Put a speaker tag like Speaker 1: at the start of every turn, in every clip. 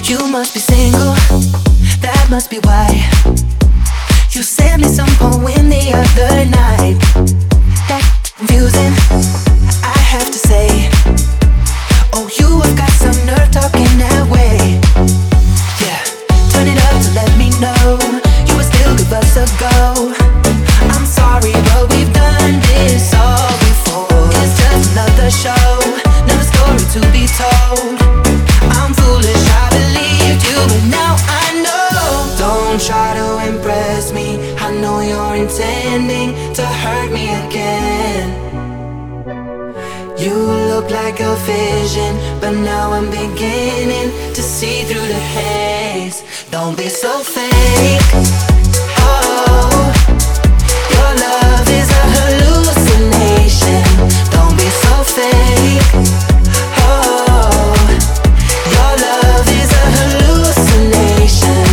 Speaker 1: You must be single, that must be why you sent me some poem the other night. That's confusing, I have to say. Oh, you have got some nerve talking that way. Yeah, turn it up to let me know you would still give us a go. I'm sorry, but we've done this all before. It's just another show, another story to be told. I'm foolish, I believed you, but now I know. Don't try to impress me, I know you're intending to hurt me again. You look like a vision, but now I'm beginning to see through the haze. Don't be so fake. Oh, your love is a hallucination. Don't be so fake. Oh, your love is a hallucination.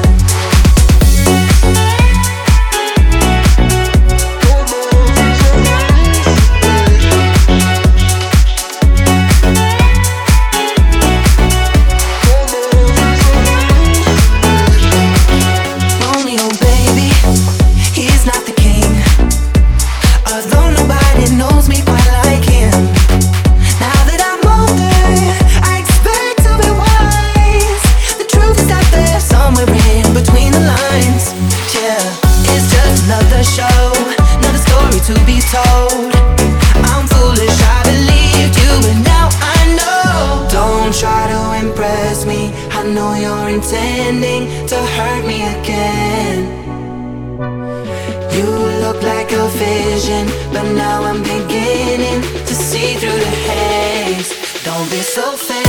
Speaker 1: Romeo, baby, he's not the king. Although nobody knows me quite like him. Now that I'm older, I expect to be wise. The truth is out there somewhere in between the lines. Yeah, it's just another show, another story to be told. I'm foolish, I believed you, but now I know. Don't try to impress me, I know you're intending to hurt me again. You look like a vision, but now I'm beginning to see through the haze. Don't be so fake.